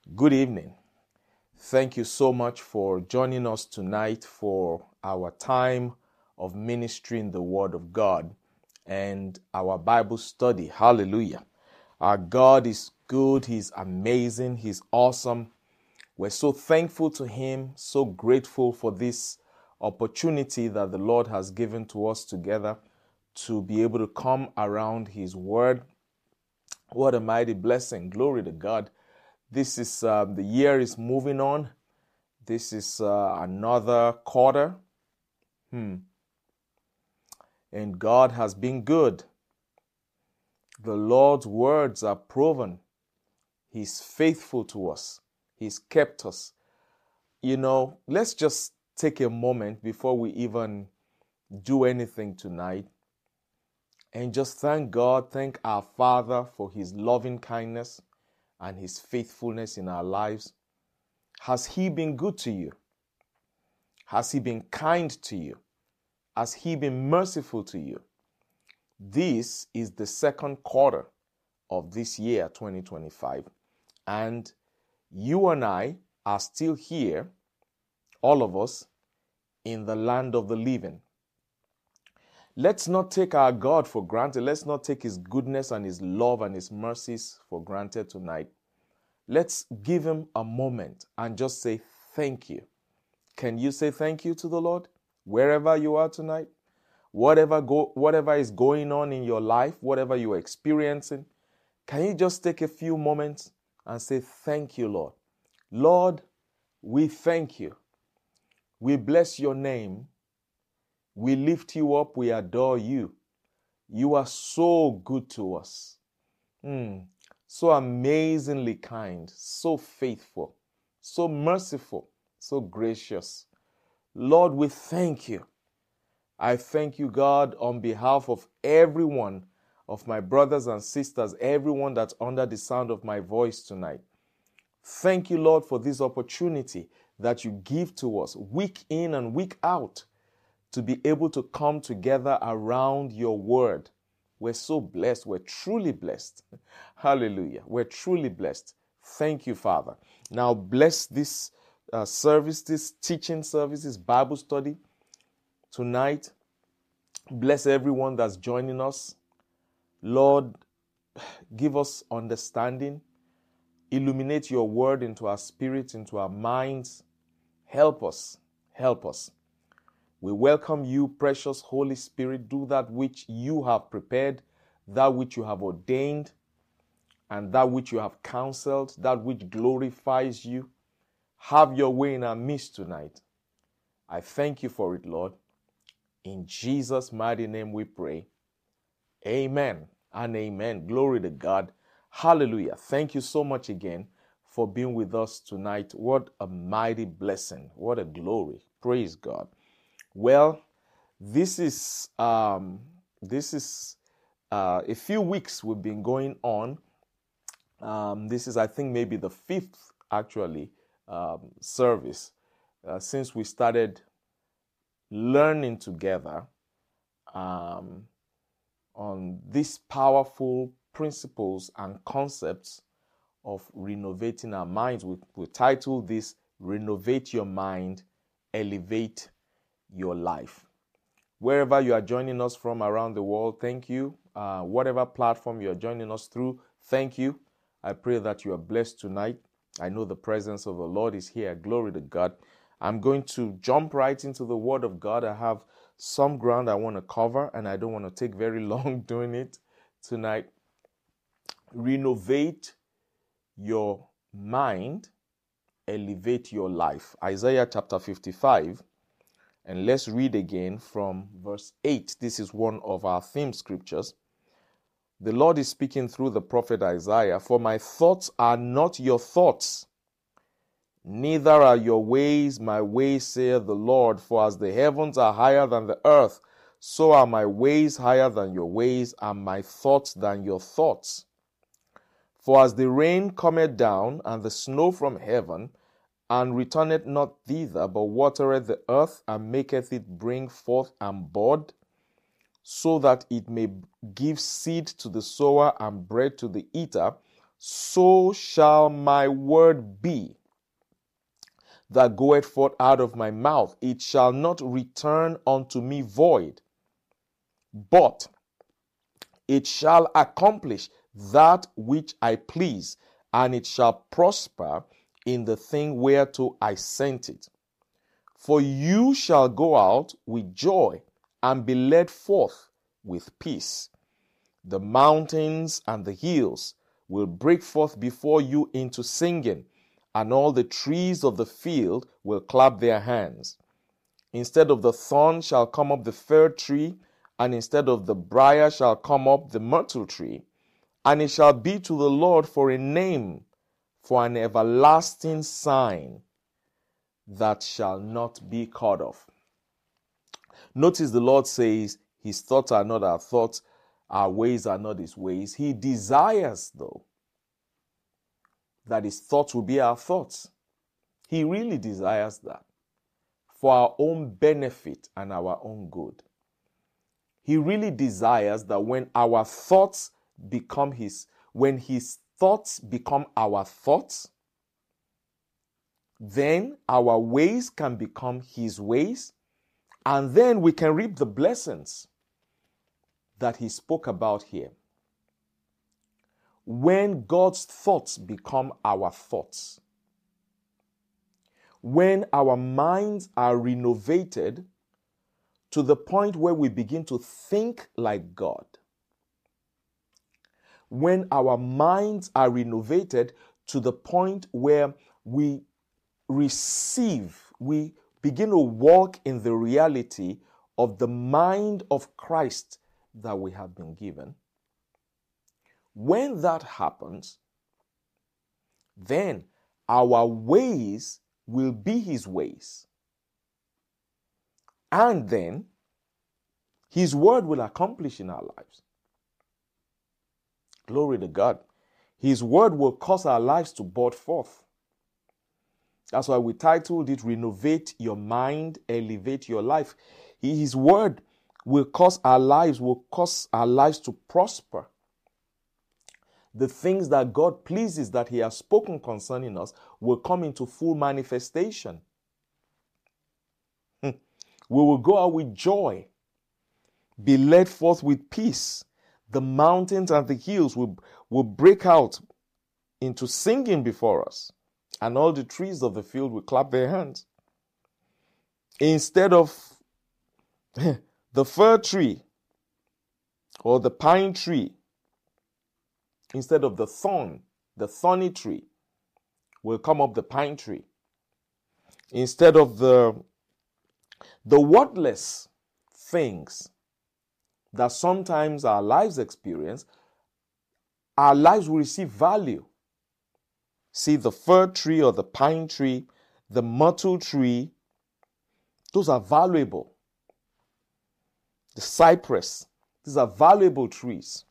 Good evening. Thank you so much for joining us tonight for our time of ministering the Word of God and our Bible study. Hallelujah. Our God is good. He's amazing. He's awesome. We're so thankful to Him, so grateful for this opportunity that the Lord has given to us together to be able to come around His Word. What a mighty blessing. Glory to God. This is the year is moving on. This is another quarter. And God has been good. The Lord's words are proven. He's faithful to us. He's kept us. Let's just take a moment before we even do anything tonight and just thank God, thank our Father for His loving kindness and His faithfulness in our lives. Has He been good to you? Has He been kind to you? Has He been merciful to you? This is the second quarter of this year, 2025. And you and I are still here, all of us, in the land of the living. Let's not take our God for granted. Let's not take His goodness and His love and His mercies for granted tonight. Let's give Him a moment and just say thank you. Can you say thank you to the Lord wherever you are tonight? Whatever is going on in your life, whatever you're experiencing, can you just take a few moments and say thank you, Lord? Lord, we thank you. We bless your name. We lift you up. We adore you. You are so good to us. So amazingly kind, so faithful, so merciful, so gracious. Lord, we thank you. I thank you, God, on behalf of everyone, of my brothers and sisters, everyone that's under the sound of my voice tonight. Thank you, Lord, for this opportunity that you give to us week in and week out to be able to come together around your word. We're so blessed. We're truly blessed. Hallelujah. We're truly blessed. Thank you, Father. Now bless this service, this teaching service, this Bible study tonight. Bless everyone that's joining us. Lord, give us understanding. Illuminate your word into our spirits, into our minds. Help us. Help us. We welcome you, precious Holy Spirit. Do that which you have prepared, that which you have ordained, and that which you have counseled, that which glorifies you. Have your way in our midst tonight. I thank you for it, Lord. In Jesus' mighty name we pray. Amen and amen. Glory to God. Hallelujah. Thank you so much again for being with us tonight. What a mighty blessing. What a glory. Praise God. Well, this is a few weeks we've been going on. This is, I think, maybe the fifth actually service since we started learning together on these powerful principles and concepts of renovating our minds. We titled this "Renovate Your Mind, Elevate Your Life." Wherever you are joining us from around the world, thank you. Whatever platform you are joining us through, thank you. I pray that you are blessed tonight. I know the presence of the Lord is here. Glory to God. I'm going to jump right into the Word of God. I have some ground I want to cover, and I don't want to take very long doing it tonight. Renovate your mind, elevate your life. Isaiah chapter 55. And let's read again from verse 8. This is one of our theme scriptures. The Lord is speaking through the prophet Isaiah. For my thoughts are not your thoughts, neither are your ways my ways, saith the Lord. For as the heavens are higher than the earth, so are my ways higher than your ways, and my thoughts than your thoughts. For as the rain cometh down, and the snow from heaven, and returneth not thither, but watereth the earth, and maketh it bring forth and bud, so that it may give seed to the sower and bread to the eater. so shall my word be that goeth forth out of my mouth. It shall not return unto me void, but it shall accomplish that which I please, and it shall prosper in the thing whereto I sent it. For you shall go out with joy and be led forth with peace. The mountains and the hills will break forth before you into singing, and all the trees of the field will clap their hands. Instead of the thorn shall come up the fir tree, and instead of the briar shall come up the myrtle tree. And it shall be to the Lord for a name, for an everlasting sign that shall not be cut off. Notice the Lord says his thoughts are not our thoughts, our ways are not his ways. He desires, though, that his thoughts will be our thoughts. He really desires that for our own benefit and our own good. He really desires that when our thoughts become when his thoughts become our thoughts, then our ways can become his ways, and then we can reap the blessings that he spoke about here. When God's thoughts become our thoughts, when our minds are renovated to the point where we begin to think like God, when our minds are renovated to the point where we begin to walk in the reality of the mind of Christ that we have been given. When that happens, then our ways will be his ways. And then his word will accomplish in our lives. Glory to God. His word will cause our lives to bud forth. That's why we titled it, Renovate Your Mind, Elevate Your Life. His word will cause our lives to prosper. The things that God pleases that he has spoken concerning us will come into full manifestation. We will go out with joy, be led forth with peace. The mountains and the hills will break out into singing before us, and all the trees of the field will clap their hands. Instead of the fir tree or the pine tree, instead of the thorny tree, will come up the pine tree. Instead of the worthless things that sometimes our lives experience, our lives will receive value. See, the fir tree or the pine tree, the myrtle tree, those are valuable. The cypress, these are valuable trees.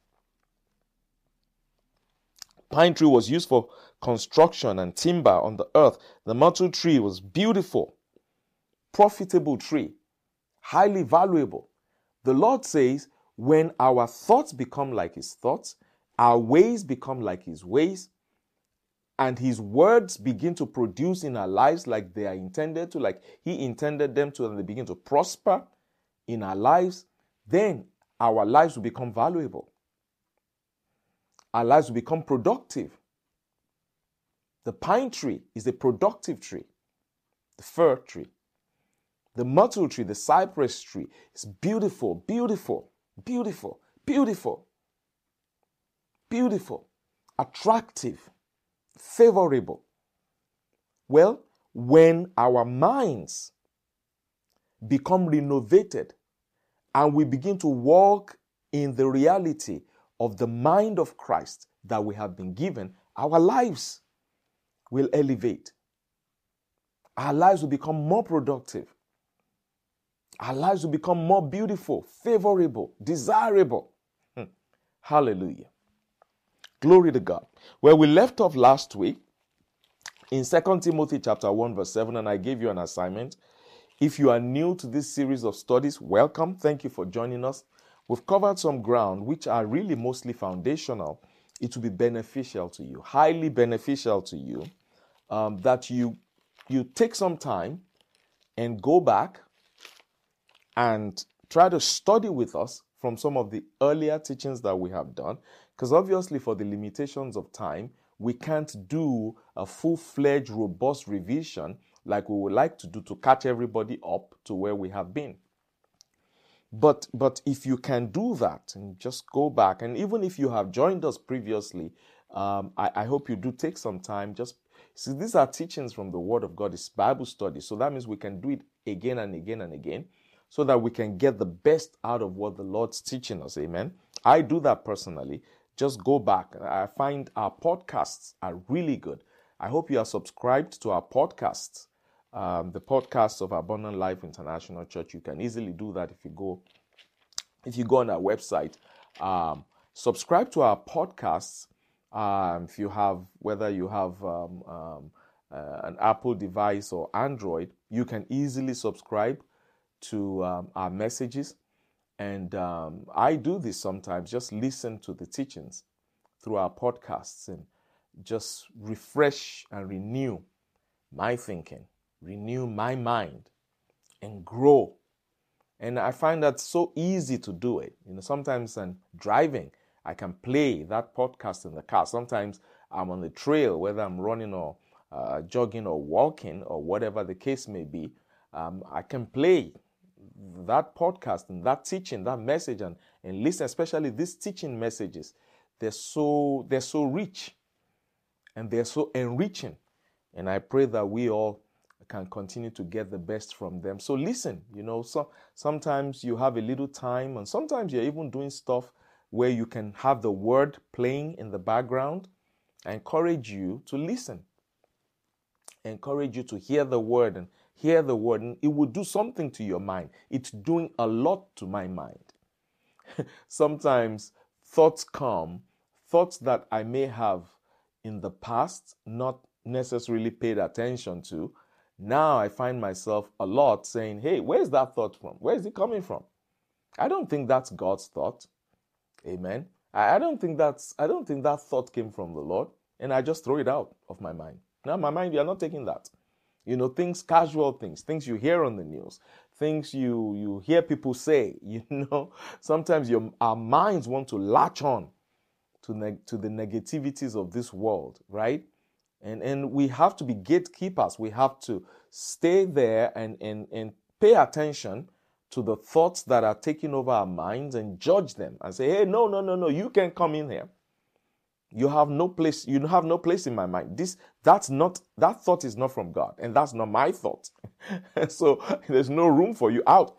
Pine tree was used for construction and timber on the earth. The myrtle tree was beautiful, profitable tree, highly valuable. The Lord says, when our thoughts become like his thoughts, our ways become like his ways, and his words begin to produce in our lives like they are intended to, like he intended them to, and they begin to prosper in our lives, then our lives will become valuable. Our lives will become productive. The pine tree is a productive tree. The fir tree. The myrtle tree, the cypress tree is beautiful, beautiful, beautiful, beautiful, beautiful, attractive, favorable. Well, when our minds become renovated and we begin to walk in the reality of the mind of Christ that we have been given, our lives will elevate. Our lives will become more productive. Our lives will become more beautiful, favorable, desirable. Hallelujah. Glory to God. Where we left off last week in 2 Timothy chapter 1 verse 7, and I gave you an assignment. If you are new to this series of studies, welcome. Thank you for joining us. We've covered some ground which are really mostly foundational it will be beneficial to you, highly beneficial to you, that you take some time and go back and try to study with us from some of the earlier teachings that we have done, because obviously for the limitations of time, we can't do a full-fledged, robust revision like we would like to do to catch everybody up to where we have been. But if you can do that and just go back, and even if you have joined us previously, I hope you do take some time. Just see, these are teachings from the Word of God. It's Bible study, so that means we can do it again and again and again, so that we can get the best out of what the Lord's teaching us. Amen. I do that personally. Just go back. I find our podcasts are really good. I hope you are subscribed to our podcasts. The podcasts of Abundant Life International Church. You can easily do that if you go on our website. Subscribe to our podcasts. If you have, whether you have an Apple device or Android, you can easily subscribe to our messages. And I do this sometimes, just listen to the teachings through our podcasts and just refresh and renew my thinking, renew my mind, and grow. And I find that so easy to do it. Sometimes I'm driving, I can play that podcast in the car. Sometimes I'm on the trail, whether I'm running or jogging or walking or whatever the case may be. I can play that podcast and that teaching, that message, and listen, especially these teaching messages. They're so rich and they're so enriching. And I pray that we all can continue to get the best from them. So listen, sometimes you have a little time, and sometimes you're even doing stuff where you can have the word playing in the background. I encourage you to listen. I encourage you to hear the word, and it will do something to your mind. It's doing a lot to my mind. Sometimes thoughts come, thoughts that I may have in the past not necessarily paid attention to. Now I find myself a lot saying, hey, where's that thought from? Where is it coming from? I don't think that's God's thought. Amen. I don't think that thought came from the Lord, and I just throw it out of my mind. Now my mind, you are not taking that. Things, casual things you hear on the news, things you hear people say, sometimes our minds want to latch on to the negativities of this world, right? And we have to be gatekeepers. We have to stay there and pay attention to the thoughts that are taking over our minds and judge them and say, hey, no, you can't come in here. You have no place in my mind. That thought is not from God, and that's not my thought. So there's no room for you. Out.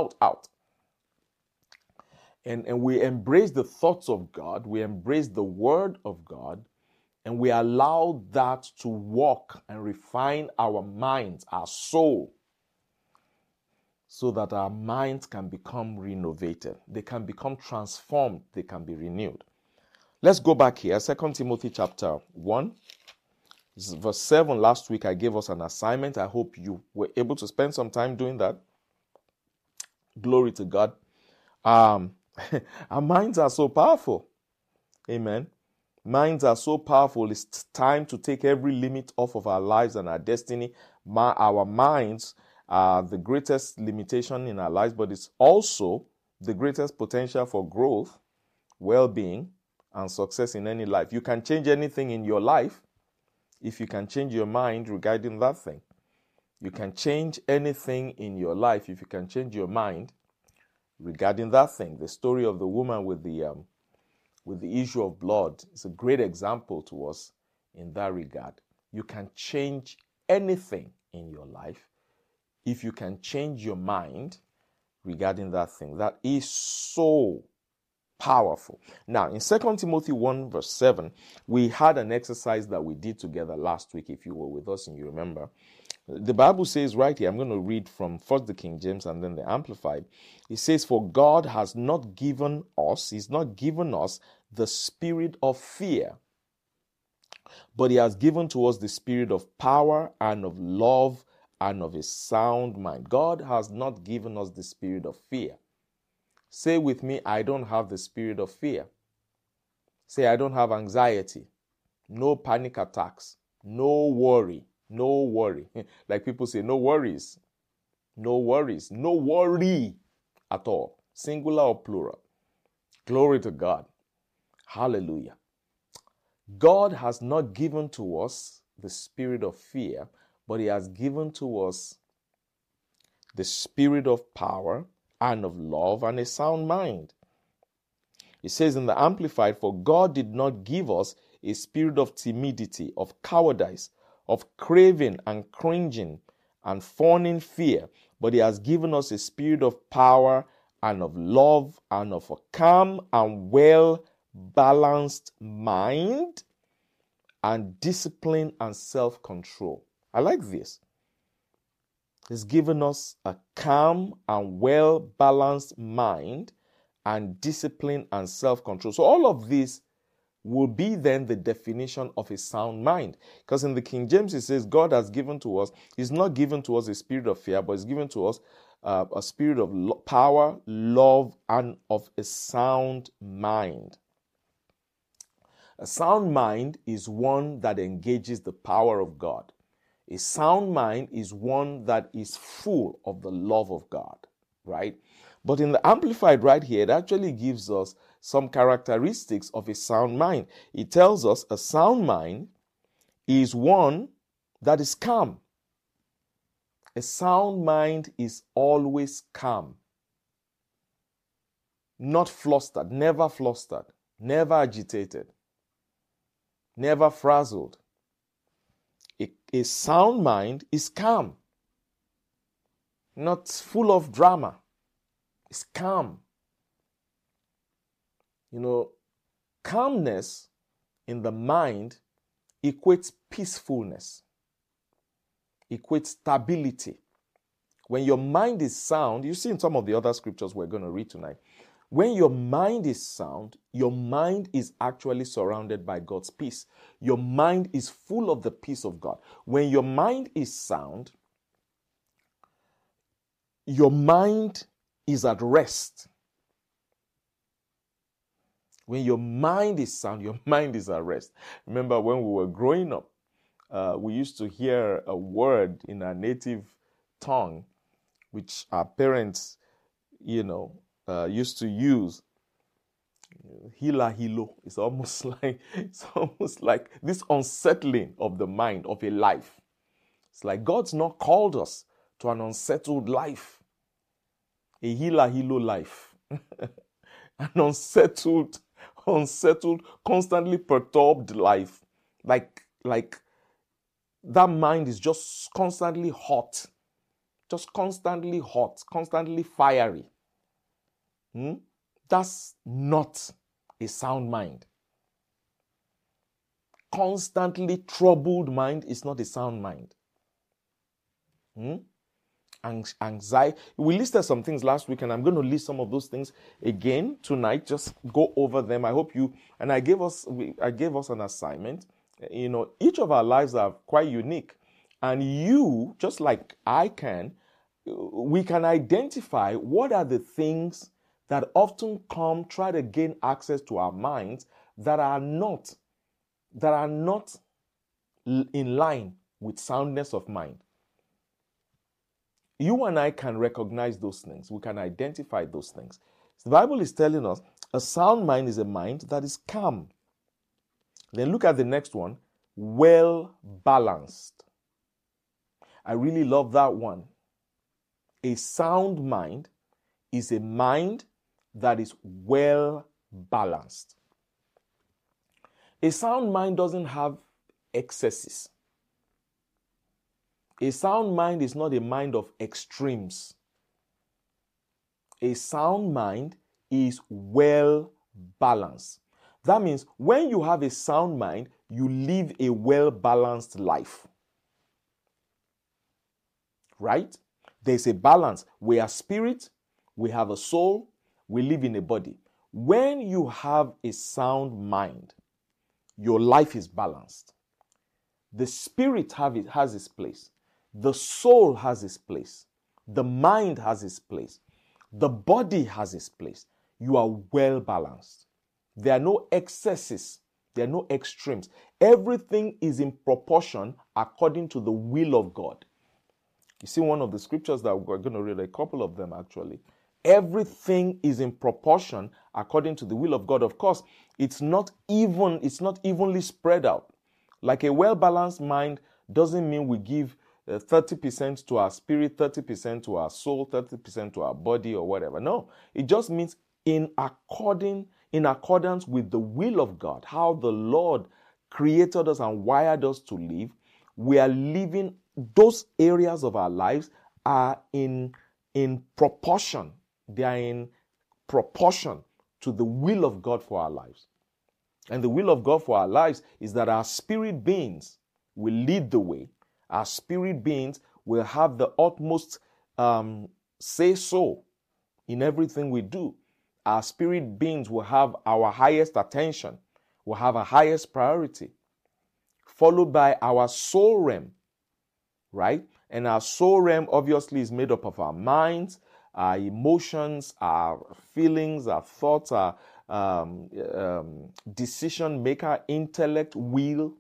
And we embrace the thoughts of God, we embrace the word of God, and we allow that to walk and refine our minds, our soul, so that our minds can become renovated. They can become transformed. They can be renewed. Let's go back here. 2 Timothy chapter 1, verse 7. Last week I gave us an assignment. I hope you were able to spend some time doing that. Glory to God. Our minds are so powerful. Amen. Minds are so powerful. It's time to take every limit off of our lives and our destiny. Our minds are the greatest limitation in our lives, but it's also the greatest potential for growth, well-being, and success in any life. You can change anything in your life if you can change your mind regarding that thing. You can change anything in your life if you can change your mind regarding that thing. The story of the woman with the issue of blood is a great example to us in that regard. You can change anything in your life if you can change your mind regarding that thing. That is so powerful. Now, in 2 Timothy 1 verse 7, we had an exercise that we did together last week, if you were with us and you remember. The Bible says right here, I'm going to read from first the King James and then the Amplified. It says, for God has not given us, He's not given us the spirit of fear, but He has given to us the spirit of power and of love and of a sound mind. God has not given us the spirit of fear. Say with me, I don't have the spirit of fear. Say, I don't have anxiety, no panic attacks, no worry, no worry. Like people say, no worries, no worries, no worry at all. Singular or plural. Glory to God. Hallelujah. God has not given to us the spirit of fear, but he has given to us the spirit of power and of love and a sound mind. It says in the Amplified, for God did not give us a spirit of timidity, of cowardice, of craving and cringing and fawning fear, but he has given us a spirit of power and of love and of a calm and well-balanced mind and discipline and self-control. I like this. He's given us a calm and well-balanced mind and discipline and self-control. So all of this will be then the definition of a sound mind. Because in the King James it says God has given to us, he's not given to us a spirit of fear, but he's given to us a spirit of power, love, and of a sound mind. A sound mind is one that engages the power of God. A sound mind is one that is full of the love of God, right? But in the Amplified right here, it actually gives us some characteristics of a sound mind. It tells us a sound mind is one that is calm. A sound mind is always calm. Not flustered, never agitated, never frazzled. A sound mind is calm, not full of drama. It's calm. You know, calmness in the mind equates peacefulness, equates stability. When your mind is sound, you see in some of the other scriptures we're going to read tonight, when your mind is sound, your mind is actually surrounded by God's peace. Your mind is full of the peace of God. When your mind is sound, your mind is at rest. When your mind is sound, your mind is at rest. Remember when we were growing up, we used to hear a word in our native tongue, which our parents, used to use. Hila hilo. It's almost like this unsettling of the mind of a life. It's like God's not called us to an unsettled life. A hila hilo life. An unsettled, constantly perturbed life. Like that mind is just constantly hot. Constantly fiery. That's not a sound mind. Constantly troubled mind is not a sound mind. Anxiety. We listed some things last week, and I'm going to list some of those things again tonight. Just go over them. I hope you, and I gave us an assignment. Each of our lives are quite unique, and you, just like I can, we can identify what are the things that often try to gain access to our minds that are not in line with soundness of mind. You and I can recognize those things. We can identify those things. The Bible is telling us a sound mind is a mind that is calm. Then look at the next one, well balanced. I really love that one. A sound mind is a mind that is well balanced. A sound mind doesn't have excesses. A sound mind is not a mind of extremes. A sound mind is well balanced. That means when you have a sound mind, you live a well balanced life. Right? There's a balance. We are spirit, we have a soul, we live in a body. When you have a sound mind, your life is balanced. The spirit has its place. The soul has its place. The mind has its place. The body has its place. You are well balanced. There are no excesses. There are no extremes. Everything is in proportion according to the will of God. You see one of the scriptures that we're going to read, a couple of them actually. Everything is in proportion according to the will of God. Of course, it's not evenly spread out. Like a well-balanced mind doesn't mean we give 30% to our spirit, 30% to our soul, 30% to our body or whatever. No, it just means in accordance with the will of God, how the Lord created us and wired us to live. We are living, those areas of our lives are in proportion. They are in proportion to the will of God for our lives. And the will of God for our lives is that our spirit beings will lead the way. Our spirit beings will have the utmost say-so in everything we do. Our spirit beings will have our highest attention, will have our highest priority, followed by our soul realm, right? And our soul realm obviously is made up of our minds, our emotions, our feelings, our thoughts, our decision maker, intellect, will.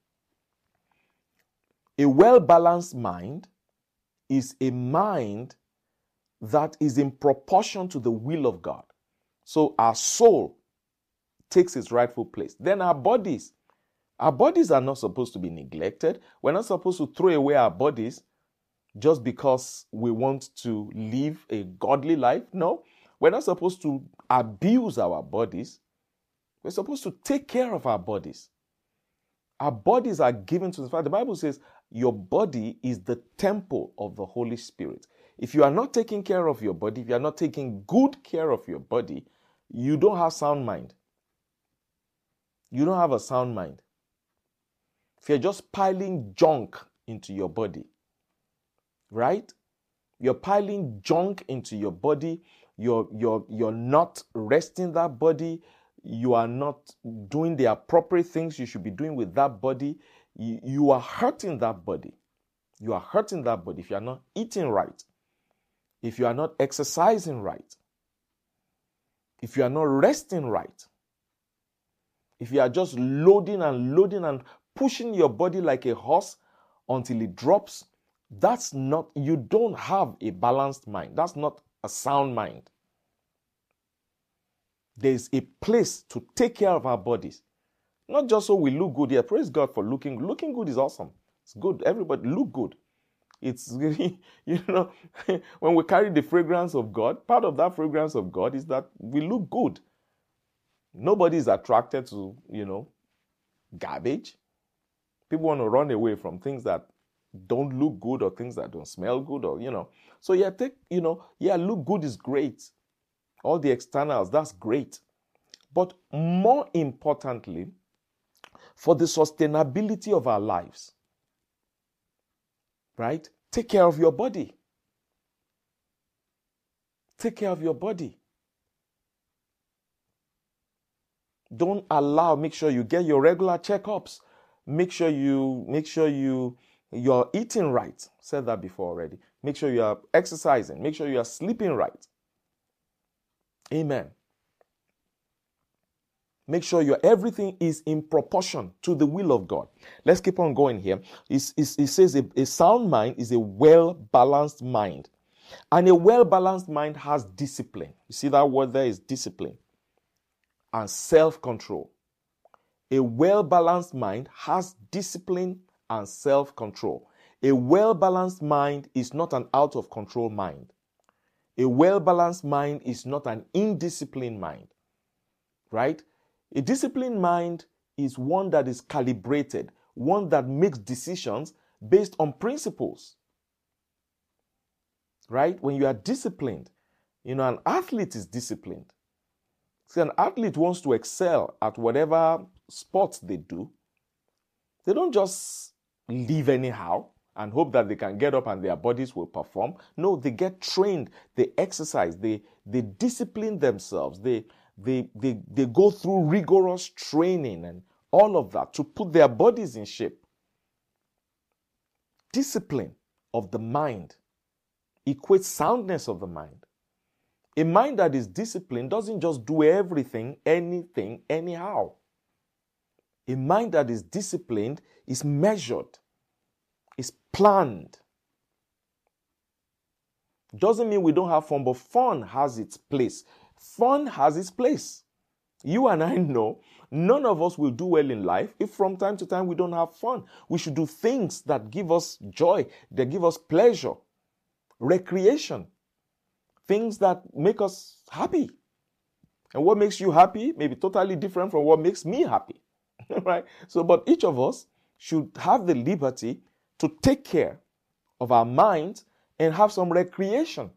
A well-balanced mind is a mind that is in proportion to the will of God. So our soul takes its rightful place. Then our bodies are not supposed to be neglected. We're not supposed to throw away our bodies just because we want to live a godly life. No, we're not supposed to abuse our bodies. We're supposed to take care of our bodies. Our bodies are given to us. In fact, the Bible says your body is the temple of the Holy Spirit. If you are not taking care of your body, if you are not taking good care of your body, you don't have sound mind. You don't have a sound mind. If you're just piling junk into your body, right? You're piling junk into your body. You're not resting that body. You are not doing the appropriate things you should be doing with that body. You are hurting that body. You are hurting that body if you are not eating right, if you are not exercising right, if you are not resting right, if you are just loading and pushing your body like a horse until it drops, you don't have a balanced mind. That's not a sound mind. There's a place to take care of our bodies. Not just so we look good. Yeah, praise God for looking good. Looking good is awesome. It's good. Everybody look good. It's really, when we carry the fragrance of God, part of that fragrance of God is that we look good. Nobody is attracted to, garbage. People want to run away from things that don't look good or things that don't smell good or, So look good is great. All the externals, that's great. But more importantly, for the sustainability of our lives, right? Take care of your body. Take care of your body. Don't make sure you get your regular checkups. Make sure you're eating right. Said that before already. Make sure you are exercising. Make sure you are sleeping right. Amen. Make sure everything is in proportion to the will of God. Let's keep on going here. It says a sound mind is a well-balanced mind. And a well-balanced mind has discipline. You see that word there is discipline and self-control. A well-balanced mind has discipline and self-control. A well-balanced mind is not an out-of-control mind. A well-balanced mind is not an indisciplined mind, right? A disciplined mind is one that is calibrated, one that makes decisions based on principles, right? When you are disciplined, an athlete is disciplined. See, an athlete wants to excel at whatever sports they do. They don't just live anyhow and hope that they can get up and their bodies will perform. No, they get trained, they exercise, they discipline themselves, they go through rigorous training and all of that to put their bodies in shape. Discipline of the mind equates soundness of the mind. A mind that is disciplined doesn't just do everything, anything, anyhow. A mind that is disciplined is measured, is planned. Doesn't mean we don't have fun, but fun has its place. Fun has its place. You and I know none of us will do well in life if from time to time we don't have fun. We should do things that give us joy, that give us pleasure, recreation, things that make us happy. And what makes you happy may be totally different from what makes me happy, right? So, but each of us should have the liberty to take care of our minds and have some recreation.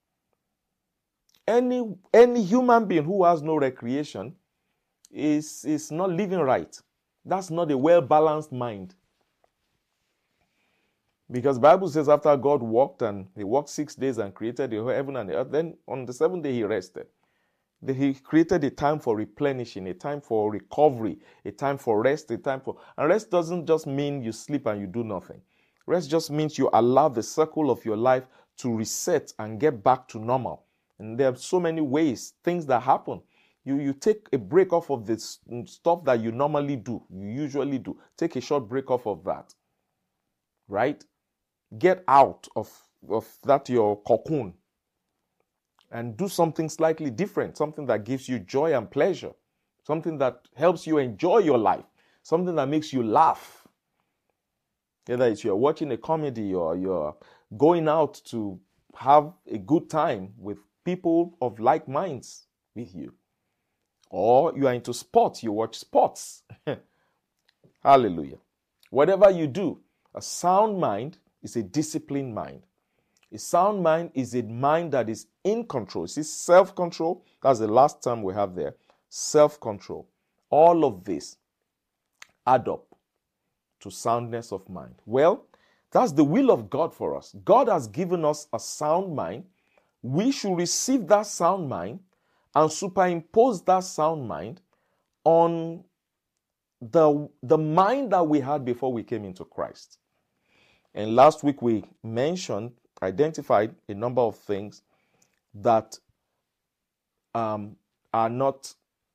Any human being who has no recreation is not living right. That's not a well-balanced mind. Because the Bible says after God walked, and he walked 6 days and created the heaven and the earth, then on the seventh day he rested. He created a time for replenishing, a time for recovery, a time for rest, and rest doesn't just mean you sleep and you do nothing. Rest just means you allow the circle of your life to reset and get back to normal. And there are so many ways, things that happen. You take a break off of the stuff that you normally do, you usually do. Take a short break off of that, right? Get out of that your cocoon and do something slightly different, something that gives you joy and pleasure, something that helps you enjoy your life, something that makes you laugh. Whether it's you're watching a comedy or you're going out to have a good time with people of like minds with you. Or you are into sports, you watch sports. Hallelujah. Whatever you do, a sound mind is a disciplined mind. A sound mind is a mind that is in control. See, self-control, that's the last term we have there. Self-control. All of this add up to soundness of mind. Well, that's the will of God for us. God has given us a sound mind. We should receive that sound mind and superimpose that sound mind on the mind that we had before we came into Christ. And last week we identified a number of things that are not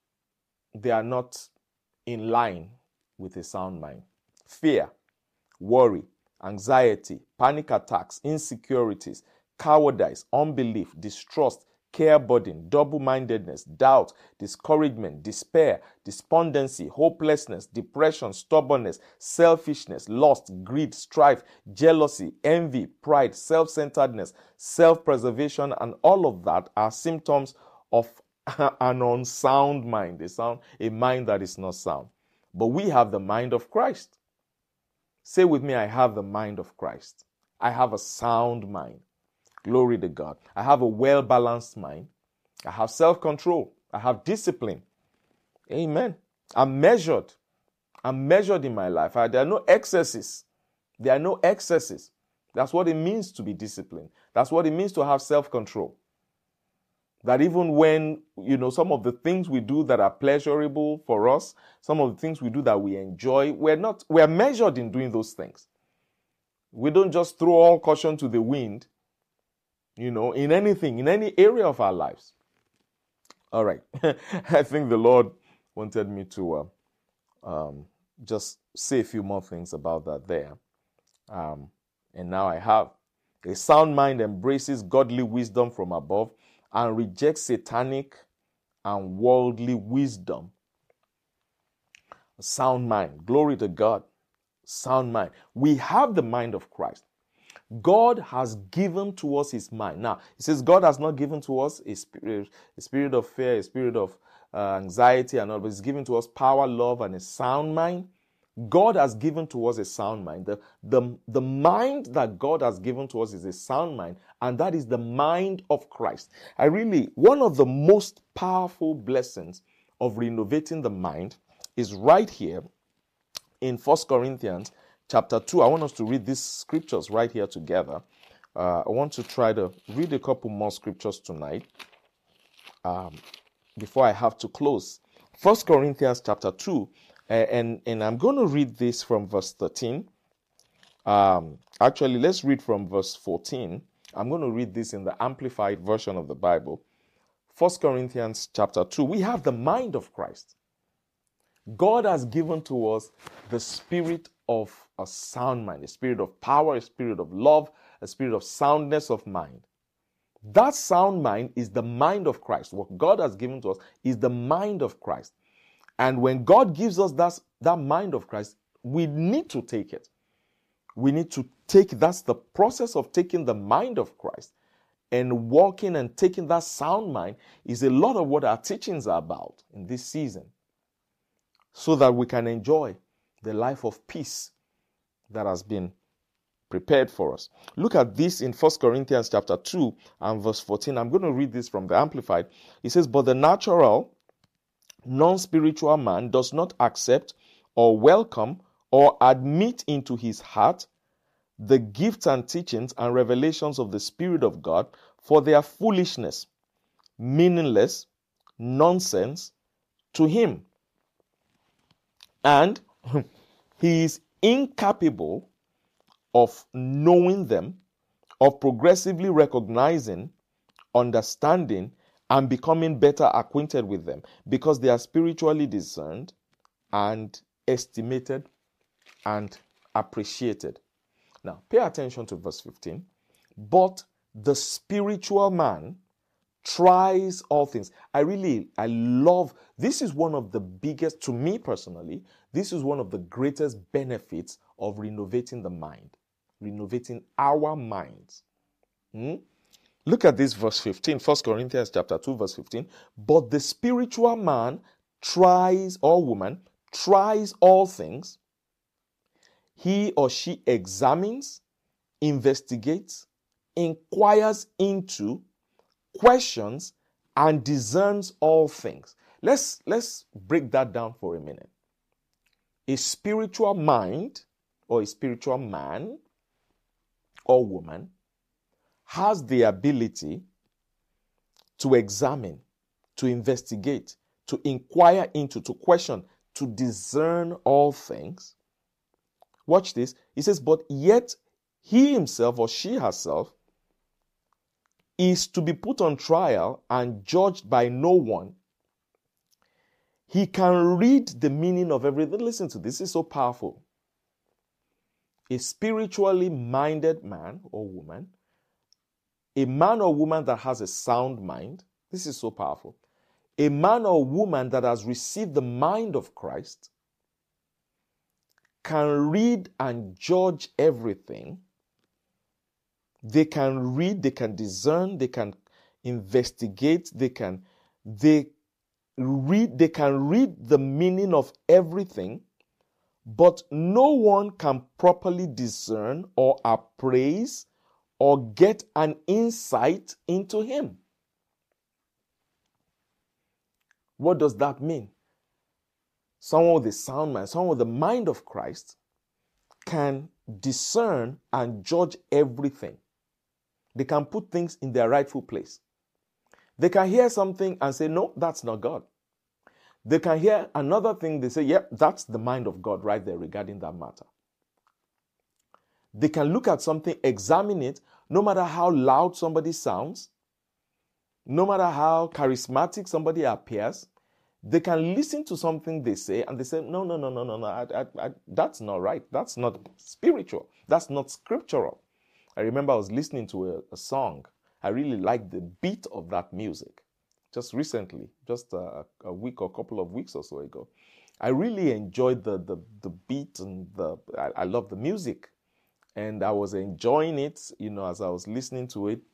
in line with a sound mind. Fear, worry, anxiety, panic attacks, insecurities, cowardice, unbelief, distrust, care burden, double-mindedness, doubt, discouragement, despair, despondency, hopelessness, depression, stubbornness, selfishness, lust, greed, strife, jealousy, envy, pride, self-centeredness, self-preservation, and all of that are symptoms of an unsound mind, a mind that is not sound. But we have the mind of Christ. Say with me, I have the mind of Christ. I have a sound mind. Glory to God. I have a well-balanced mind. I have self-control. I have discipline. Amen. I'm measured. I'm measured in my life. There are no excesses. There are no excesses. That's what it means to be disciplined. That's what it means to have self-control. That even when, some of the things we do that are pleasurable for us, some of the things we do that we enjoy, we're measured in doing those things. We don't just throw all caution to the wind, in anything, in any area of our lives. All right. I think the Lord wanted me to just say a few more things about that there. And now I have. A sound mind embraces godly wisdom from above and rejects satanic and worldly wisdom. A sound mind. Glory to God. Sound mind. We have the mind of Christ. God has given to us his mind. Now, it says God has not given to us a spirit of fear, a spirit of anxiety and all, but he's given to us power, love, and a sound mind. God has given to us a sound mind. The mind that God has given to us is a sound mind, and that is the mind of Christ. One of the most powerful blessings of renovating the mind is right here in 1 Corinthians chapter 2. I want us to read these scriptures right here together. I want to try to read a couple more scriptures tonight before I have to close. 1 Corinthians chapter 2, and I'm going to read this from verse 13. Actually, let's read from verse 14. I'm going to read this in the Amplified version of the Bible. 1 Corinthians chapter 2, we have the mind of Christ. God has given to us the spirit of a sound mind, a spirit of power, a spirit of love, a spirit of soundness of mind. That sound mind is the mind of Christ. What God has given to us is the mind of Christ. And when God gives us that mind of Christ, we need to take it. We need to take, that's the process of taking the mind of Christ and walking and taking that sound mind is a lot of what our teachings are about in this season, so that we can enjoy the life of peace that has been prepared for us. Look at this in 1 Corinthians chapter 2 and verse 14. I'm going to read this from the Amplified. It says, "But the natural, non-spiritual man does not accept or welcome or admit into his heart the gifts and teachings and revelations of the Spirit of God, for they are foolishness, meaningless, nonsense to him. And he is incapable of knowing them, of progressively recognizing, understanding, and becoming better acquainted with them, because they are spiritually discerned and estimated and appreciated." Now, pay attention to verse 15. "But the spiritual man tries all things." I love, this is one of the biggest, to me personally, this is one of the greatest benefits of renovating the mind, renovating our minds. Look at this verse 15, 1 Corinthians chapter 2, verse 15. "But the spiritual man tries, or woman, tries all things. He or she examines, investigates, inquires into, questions, and discerns all things." Let's break that down for a minute. A spiritual mind or a spiritual man or woman has the ability to examine, to investigate, to inquire into, to question, to discern all things. Watch this. He says, "But yet he himself or she herself is to be put on trial and judged by no one. He can read the meaning of everything." Listen to this. This is so powerful. A spiritually minded man or woman, a man or woman that has a sound mind, this is so powerful. A man or woman that has received the mind of Christ can read and judge everything. They can read, they can discern, they can investigate, they can read the meaning of everything, but no one can properly discern or appraise or get an insight into him. What does that mean? Someone with a sound mind, someone with the mind of Christ, can discern and judge everything. They can put things in their rightful place. They can hear something and say, "No, that's not God." They can hear another thing, they say, "Yeah, that's the mind of God right there regarding that matter." They can look at something, examine it, no matter how loud somebody sounds, no matter how charismatic somebody appears. They can listen to something they say and they say, no, that's not right. That's not spiritual. That's not scriptural. I remember I was listening to a song. I really liked the beat of that music. Just recently, just a week or a couple of weeks or so ago. I really enjoyed the beat and I love the music. And I was enjoying it, as I was listening to it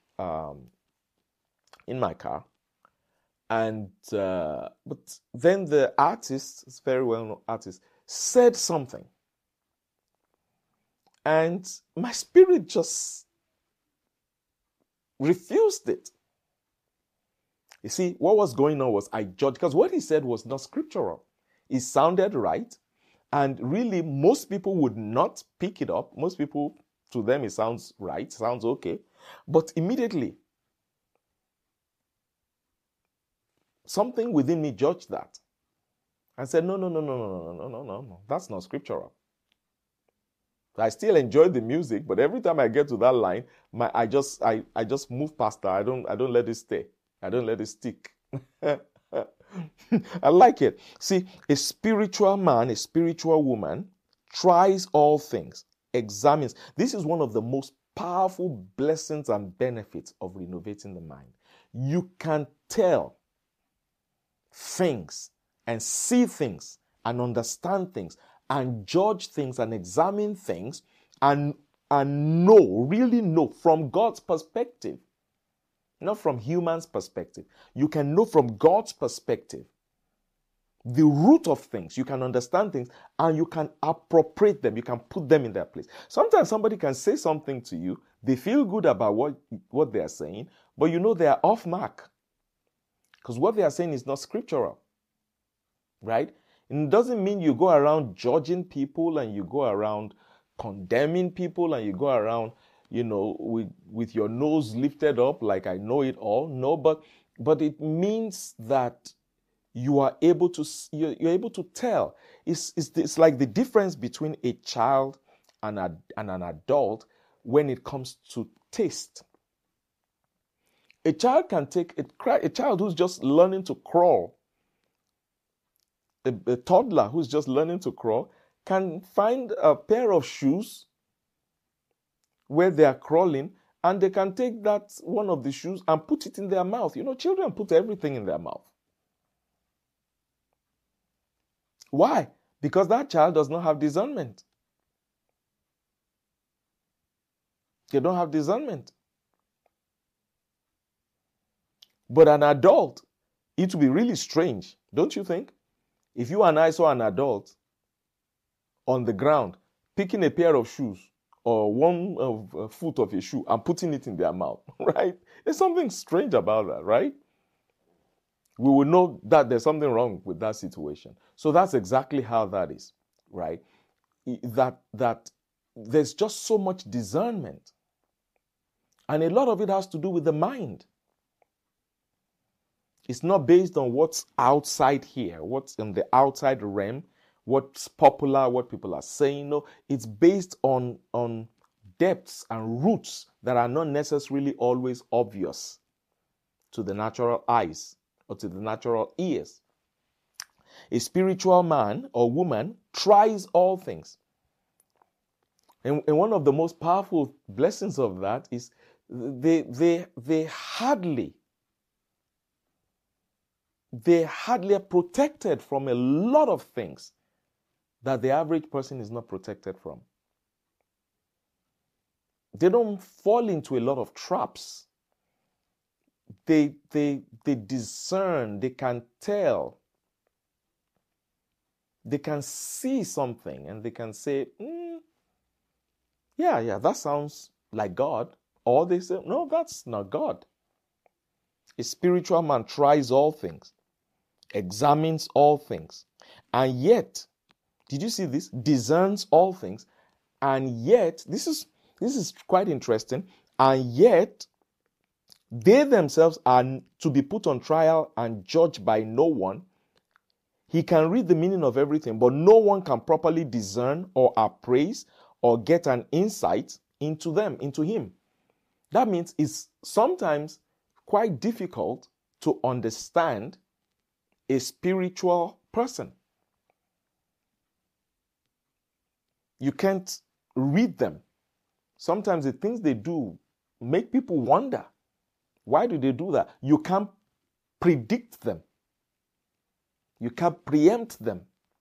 in my car. And but then the artist, this very well-known artist, said something, and my spirit just refused it. You see, what was going on was I judged, because what he said was not scriptural. It sounded right, and really most people would not pick it up. Most people, to them, it sounds right, sounds okay, but immediately something within me judged that and said, no, that's not scriptural. I still enjoy the music, but every time I get to that line, I just move past that. I don't let it stay. I don't let it stick. I like it. See, a spiritual man, a spiritual woman tries all things, examines. This is one of the most powerful blessings and benefits of renovating the mind. You can tell things and see things and understand things and judge things and examine things and really know from God's perspective, not from humans' perspective. You can know from God's perspective the root of things. You can understand things and you can appropriate them. You can put them in their place. Sometimes somebody can say something to you. They feel good about what they are saying, but you know they are off mark because what they are saying is not scriptural, right? And it doesn't mean you go around judging people and you go around condemning people and you go around, with your nose lifted up like I know it all. No, but it means that you are able to, you're able to tell. It's like the difference between a child and an adult when it comes to taste. A child can take a child who's just learning to crawl, a toddler who's just learning to crawl can find a pair of shoes where they are crawling, and they can take that one of the shoes and put it in their mouth. Children put everything in their mouth. Why? Because that child does not have discernment. They don't have discernment. But an adult, it would be really strange, don't you think? If you and I saw an adult on the ground picking a pair of shoes or one foot of a shoe and putting it in their mouth, right? There's something strange about that, right? We will know that there's something wrong with that situation. So that's exactly how that is, right? That there's just so much discernment. And a lot of it has to do with the mind. It's not based on what's outside here, what's in the outside realm, what's popular, what people are saying. No, it's based on depths and roots that are not necessarily always obvious to the natural eyes or to the natural ears. A spiritual man or woman tries all things. And one of the most powerful blessings of that is they hardly are protected from a lot of things that the average person is not protected from. They don't fall into a lot of traps. They discern, they can tell, they can see something and they can say, yeah, that sounds like God. Or they say, no, that's not God. A spiritual man tries all things, examines all things, and yet, did you see this? Discerns all things, and yet, this is quite interesting, and yet, they themselves are to be put on trial and judged by no one. He can read the meaning of everything, but no one can properly discern or appraise or get an insight into him. That means it's sometimes quite difficult to understand a spiritual person. You can't read them. Sometimes the things they do make people wonder. Why do they do that? You can't predict them. You can't preempt them.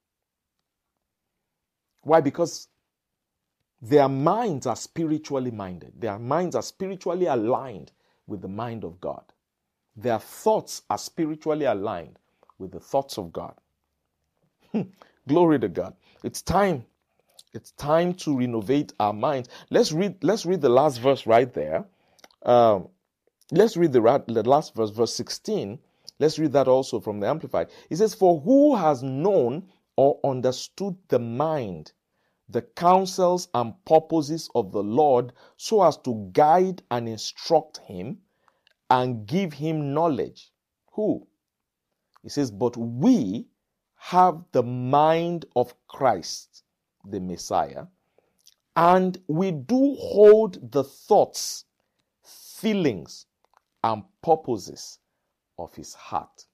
Why? Because their minds are spiritually minded. Their minds are spiritually aligned with the mind of God. Their thoughts are spiritually aligned with the thoughts of God. Glory to God. It's time. It's time to renovate our minds. Let's read the last verse right there. Let's read the last verse, verse 16. Let's read that also from the Amplified. It says, "For who has known or understood the mind, the counsels and purposes of the Lord, so as to guide and instruct him and give him knowledge?" Who? It says, "But we have the mind of Christ, the Messiah, and we do hold the thoughts, feelings, and purposes of his heart.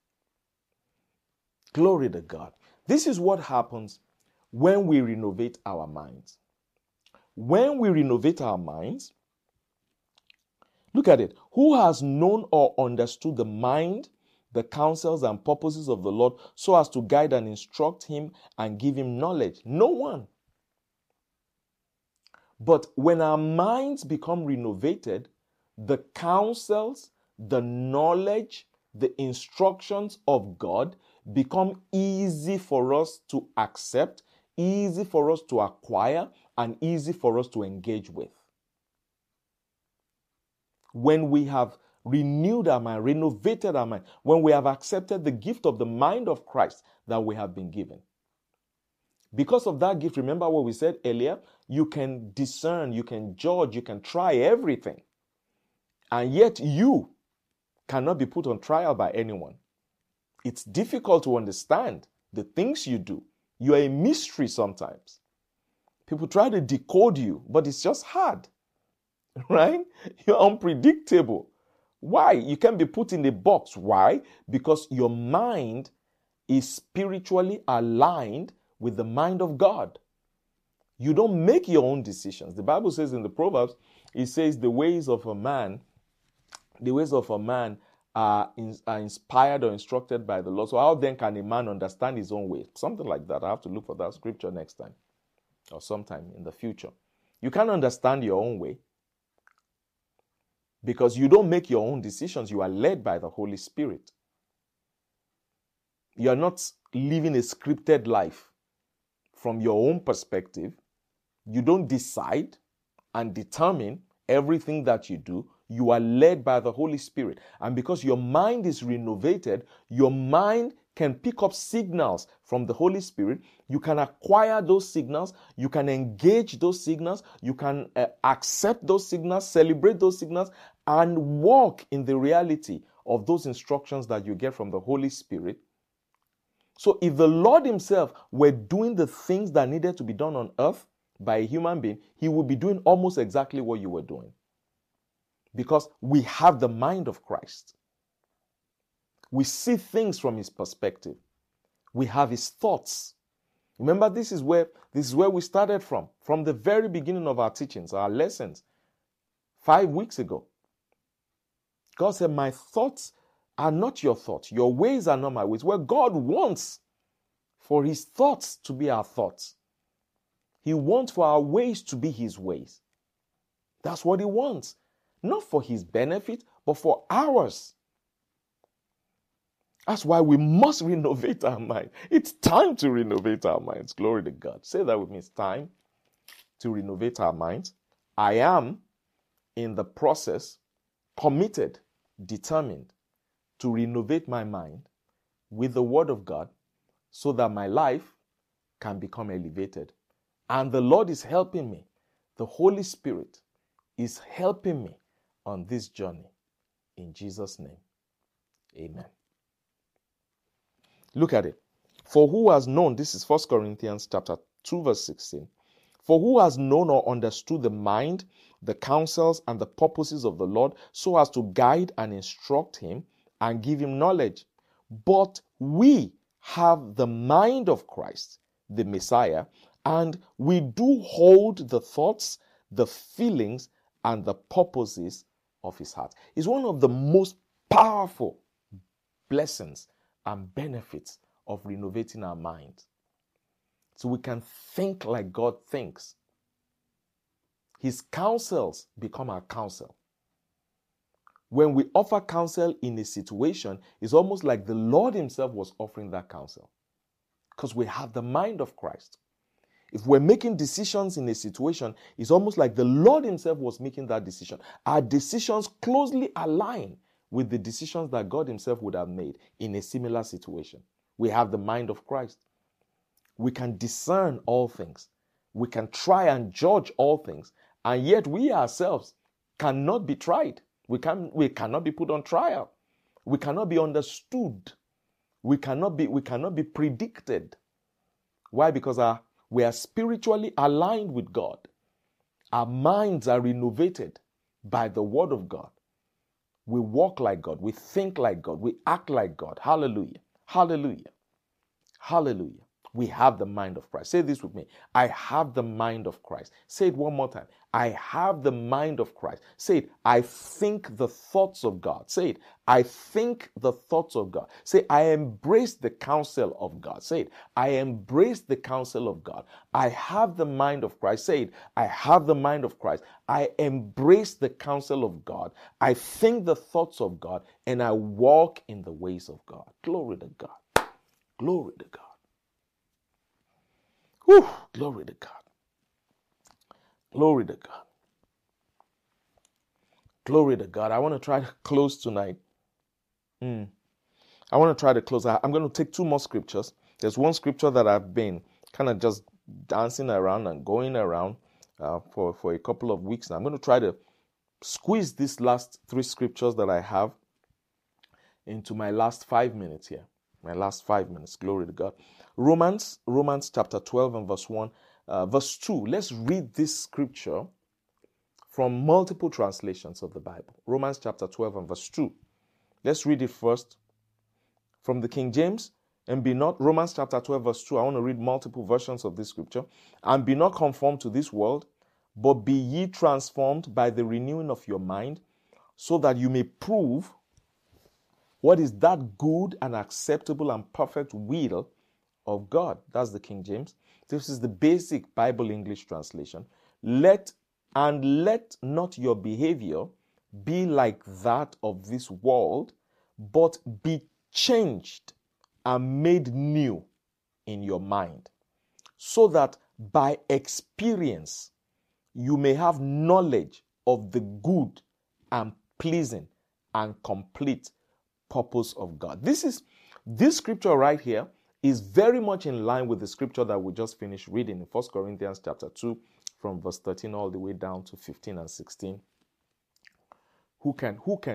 Glory to God. This is what happens when we renovate our minds. When we renovate our minds, look at it. Who has known or understood the mind, the counsels and purposes of the Lord, so as to guide and instruct him and give him knowledge? No one. But when our minds become renovated, the counsels, the knowledge, the instructions of God become easy for us to accept, easy for us to acquire, and easy for us to engage with. When we have renewed our mind, renovated our mind, when we have accepted the gift of the mind of Christ that we have been given. Because of that gift, remember what we said earlier, you can discern, you can judge, you can try everything. And yet you cannot be put on trial by anyone. It's difficult to understand the things you do. You are a mystery sometimes. People try to decode you, but it's just hard, right? You're unpredictable. Why? You can't be put in a box. Why? Because your mind is spiritually aligned with the mind of God. You don't make your own decisions. The Bible says in the Proverbs, it says the ways of a man are inspired or instructed by the Lord. So how then can a man understand his own way? Something like that. I have to look for that scripture next time or sometime in the future. You can't understand your own way because you don't make your own decisions. You are led by the Holy Spirit. You are not living a scripted life from your own perspective. You don't decide and determine everything that you do. You are led by the Holy Spirit. And because your mind is renovated, your mind can pick up signals from the Holy Spirit. You can acquire those signals. You can engage those signals. You can accept those signals, celebrate those signals, and walk in the reality of those instructions that you get from the Holy Spirit. So if the Lord himself were doing the things that needed to be done on earth by a human being, he would be doing almost exactly what you were doing. Because we have the mind of Christ. We see things from his perspective. We have his thoughts. Remember, this is where we started from the very beginning of our teachings, our lessons, 5 weeks ago. God said, my thoughts are not your thoughts. Your ways are not my ways. Well, God wants for his thoughts to be our thoughts. He wants for our ways to be his ways. That's what he wants. Not for his benefit, but for ours. That's why we must renovate our mind. It's time to renovate our minds. Glory to God. Say that with me. It's time to renovate our minds. I am in the process, committed, determined to renovate my mind with the Word of God so that my life can become elevated. And the Lord is helping me. The Holy Spirit is helping me on this journey. In Jesus' name, amen. Look at it. For who has known, this is 1 Corinthians chapter 2, verse 16. For who has known or understood the mind, the counsels, and the purposes of the Lord, so as to guide and instruct him and give him knowledge? But we have the mind of Christ, the Messiah, and we do hold the thoughts, the feelings, and the purposes of his heart. It's one of the most powerful blessings and benefits of renovating our minds. So we can think like God thinks. His counsels become our counsel. When we offer counsel in a situation, it's almost like the Lord himself was offering that counsel. Because we have the mind of Christ. If we're making decisions in a situation, it's almost like the Lord himself was making that decision. Our decisions closely align with the decisions that God himself would have made in a similar situation. We have the mind of Christ. We can discern all things. We can try and judge all things. And yet we ourselves cannot be tried. We cannot be put on trial. We cannot be understood. We cannot be predicted. Why? Because we are spiritually aligned with God. Our minds are renovated by the Word of God. We walk like God. We think like God. We act like God. Hallelujah. Hallelujah. Hallelujah. We have the mind of Christ. Say this with me. I have the mind of Christ. Say it one more time. I have the mind of Christ. Say it. I think the thoughts of God. Say it. I think the thoughts of God. Say, I embrace the counsel of God. Say it. I embrace the counsel of God. I have the mind of Christ. Say it. I have the mind of Christ. I embrace the counsel of God. I think the thoughts of God, and I walk in the ways of God. Glory to God. Glory to God. Whew, glory to God. Glory to God. Glory to God. I want to try to close tonight. I want to try to close. I'm going to take two more scriptures. There's one scripture that I've been kind of just dancing around and going around for a couple of weeks now. I'm going to try to squeeze these last three scriptures that I have into my last 5 minutes here. My last 5 minutes. Glory to God. Romans chapter 12 and verse 1. Verse 2. Let's read this scripture from multiple translations of the Bible. Romans chapter 12 and verse 2. Let's read it first from the King James. And be not, Romans chapter 12 verse 2. I want to read multiple versions of this scripture. And be not conformed to this world, but be ye transformed by the renewing of your mind, so that you may prove what is that good and acceptable and perfect will of God. That's the King James. This is the basic Bible English translation. Let not your behavior be like that of this world, but be changed and made new in your mind, so that by experience you may have knowledge of the good and pleasing and complete purpose of God. This scripture right here is very much in line with the scripture that we just finished reading in 1 Corinthians chapter 2 from verse 13 all the way down to 15 and 16. Who can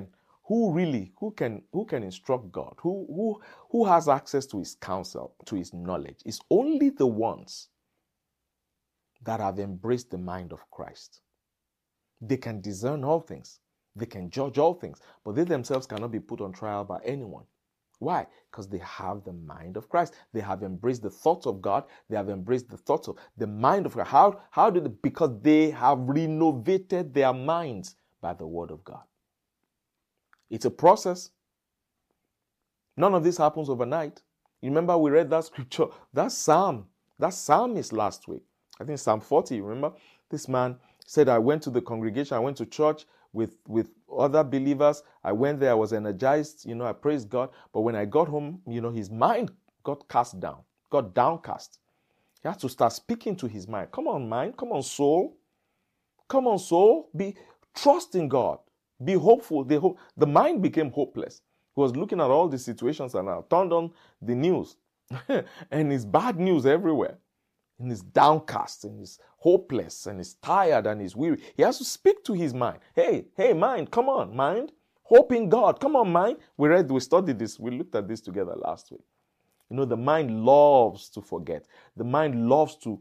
instruct God? Who has access to his counsel, to his knowledge? It's only the ones that have embraced the mind of Christ. They can discern all things. They can judge all things, but they themselves cannot be put on trial by anyone. Why? Because they have the mind of Christ. They have embraced the thoughts of God. They have embraced the thoughts of the mind of God. How did it? Because they have renovated their minds by the word of God. It's a process. None of this happens overnight. You remember we read that scripture, that psalmist last week. I think Psalm 40, remember? This man said, I went to the congregation, I went to church with other believers. I went there, I was energized, I praised God. But when I got home, his mind got cast down, got downcast. He had to start speaking to his mind. Come on, mind. Come on, soul. Come on, soul. Trust in God. Be hopeful. The mind became hopeless. He was looking at all the situations and now turned on the news. And it's bad news everywhere. And he's downcast and he's hopeless and he's tired and he's weary. He has to speak to his mind. Hey, mind, come on, mind. Hope in God. Come on, mind. We studied this. We looked at this together last week. The mind loves to forget. The mind loves to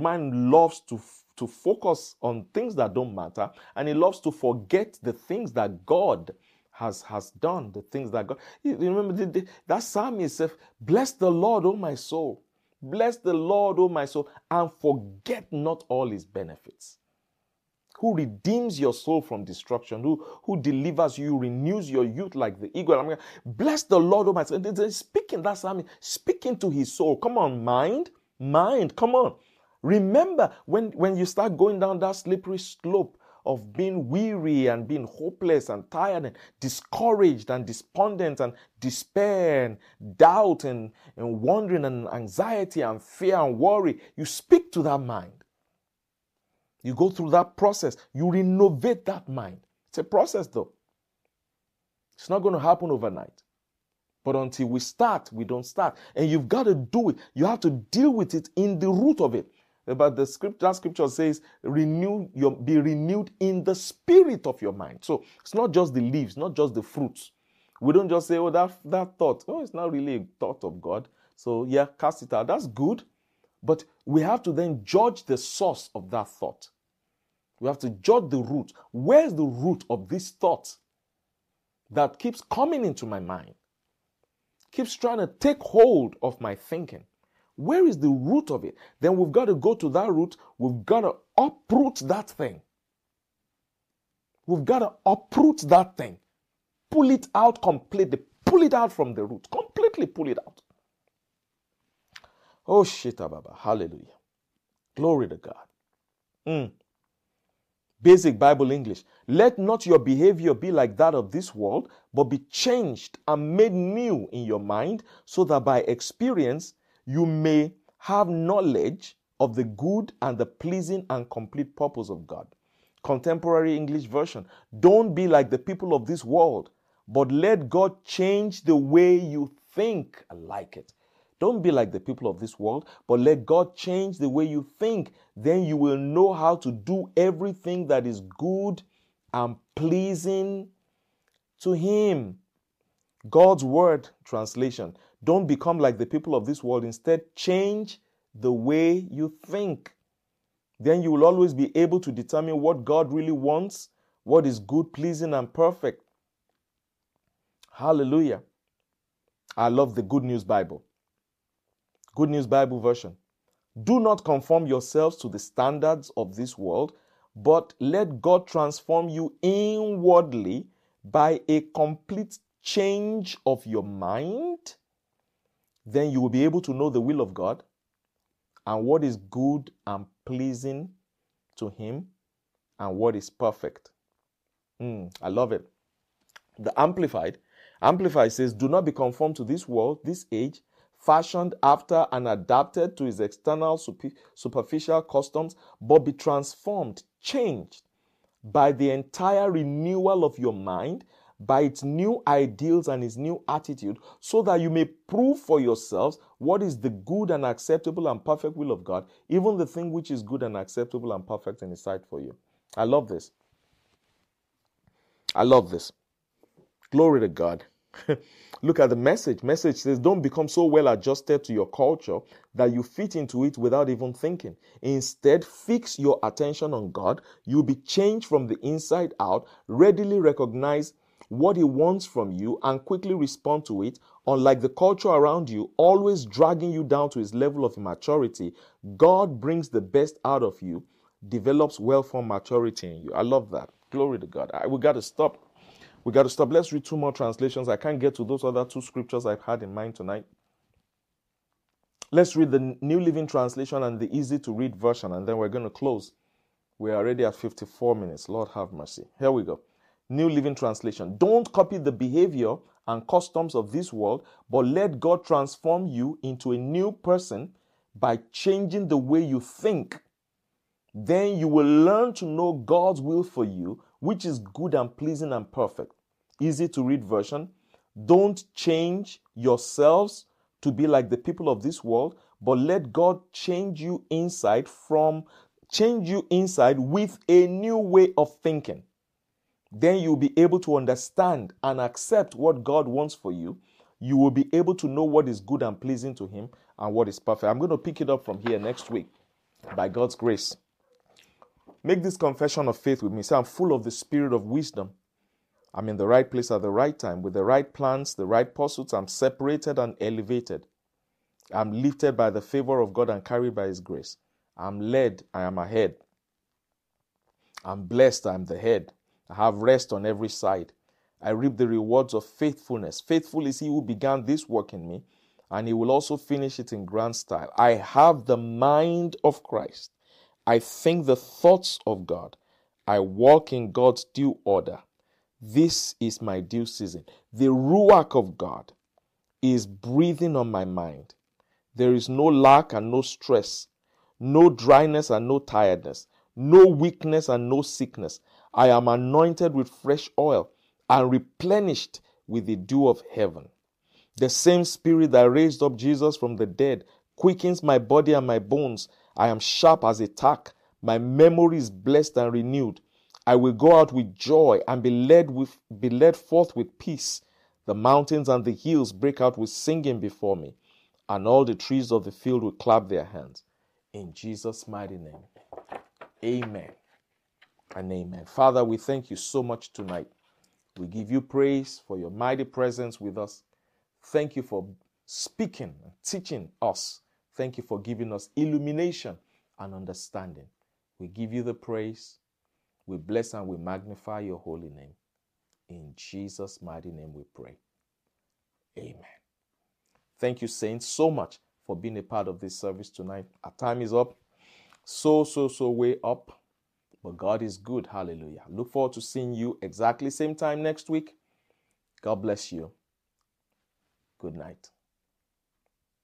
focus on things that don't matter, and it loves to forget the things that God has done, the things that God. You remember that psalmist said, "Bless the Lord, O my soul. Bless the Lord, O my soul, and forget not all his benefits." Who redeems your soul from destruction, who delivers you, renews your youth like the eagle. Bless the Lord, O my soul. Speaking, that psalmist, speaking to his soul. Come on, mind, come on. Remember, when you start going down that slippery slope of being weary and being hopeless and tired and discouraged and despondent and despair and doubt and wondering and anxiety and fear and worry, you speak to that mind. You go through that process. You renovate that mind. It's a process though. It's not going to happen overnight. But until we start, we don't start. And you've got to do it. You have to deal with it in the root of it. But that scripture says, be renewed in the spirit of your mind. So it's not just the leaves, not just the fruits. We don't just say, that thought, it's not really a thought of God. So yeah, cast it out. That's good. But we have to then judge the source of that thought. We have to judge the root. Where's the root of this thought that keeps coming into my mind, keeps trying to take hold of my thinking. Where is the root of it? Then we've got to go to that root. We've got to uproot that thing. We've got to uproot that thing. Pull it out completely. Pull it out from the root. Completely pull it out. Oh, shit, Ababa. Hallelujah. Glory to God. Basic Bible English. Let not your behavior be like that of this world, but be changed and made new in your mind, so that by experience you may have knowledge of the good and the pleasing and complete purpose of God. Contemporary English version. Don't be like the people of this world, but let God change the way you think. I like it. Don't be like the people of this world, but let God change the way you think. Then you will know how to do everything that is good and pleasing to Him. God's word translation. Don't become like the people of this world. Instead, change the way you think. Then you will always be able to determine what God really wants, what is good, pleasing, and perfect. Hallelujah. I love the Good News Bible. Good News Bible version. Do not conform yourselves to the standards of this world, but let God transform you inwardly by a complete change of your mind. Then you will be able to know the will of God and what is good and pleasing to Him and what is perfect. I love it. The Amplified says, do not be conformed to this world, this age, fashioned after and adapted to its external superficial customs, but be transformed, changed by the entire renewal of your mind, by its new ideals and its new attitude, so that you may prove for yourselves what is the good and acceptable and perfect will of God, even the thing which is good and acceptable and perfect in His sight for you. I love this. I love this. Glory to God. Look at the message. Message says, don't become so well adjusted to your culture that you fit into it without even thinking. Instead, fix your attention on God. You'll be changed from the inside out, readily recognize what He wants from you, and quickly respond to it. Unlike the culture around you, always dragging you down to His level of immaturity, God brings the best out of you, develops well-formed maturity in you. I love that. Glory to God. We got to stop. Let's read two more translations. I can't get to those other two scriptures I've had in mind tonight. Let's read the New Living Translation and the easy to read version, and then we're going to close. We're already at 54 minutes. Lord have mercy. Here we go. New Living Translation. Don't copy the behavior and customs of this world, but let God transform you into a new person by changing the way you think. Then you will learn to know God's will for you, which is good and pleasing and perfect. Easy to read version. Don't change yourselves to be like the people of this world, but let God change you inside with a new way of thinking. Then you'll be able to understand and accept what God wants for you. You will be able to know what is good and pleasing to Him and what is perfect. I'm going to pick it up from here next week by God's grace. Make this confession of faith with me. Say, I'm full of the spirit of wisdom. I'm in the right place at the right time with the right plans, the right pursuits. I'm separated and elevated. I'm lifted by the favor of God and carried by His grace. I'm led. I am ahead. I'm blessed. I'm the head. I have rest on every side. I reap the rewards of faithfulness. Faithful is He who began this work in me, and He will also finish it in grand style. I have the mind of Christ. I think the thoughts of God. I walk in God's due order. This is my due season. The Ruach of God is breathing on my mind. There is no lack and no stress, no dryness and no tiredness, no weakness and no sickness. I am anointed with fresh oil and replenished with the dew of heaven. The same Spirit that raised up Jesus from the dead quickens my body and my bones. I am sharp as a tack. My memory is blessed and renewed. I will go out with joy and be led forth with peace. The mountains and the hills break out with singing before me, and all the trees of the field will clap their hands. In Jesus' mighty name, amen and amen. Father, we thank you so much tonight We give you praise for your mighty presence with us. Thank you for speaking and teaching us. Thank you for giving us illumination and understanding. We give you the praise. We bless and we magnify your holy name. In Jesus' mighty name we pray. Amen. Thank you, saints, so much for being a part of this service tonight. Our time is up. So way up. But God is good. Hallelujah. Look forward to seeing you exactly same time next week. God bless you. Good night.